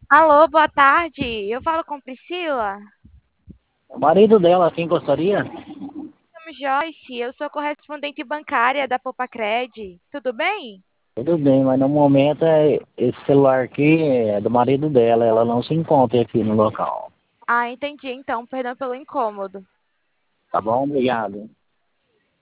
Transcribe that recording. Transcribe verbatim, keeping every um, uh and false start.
Alô, boa tarde. Eu falo com Priscila. O marido dela, quem gostaria? Meu nome é Joyce, eu sou correspondente bancária da Popacred. Tudo bem? Tudo bem, mas no momento é, esse celular aqui é do marido dela, ela não se encontra aqui no local. Ah, entendi então, perdão pelo incômodo. Tá bom? Obrigado.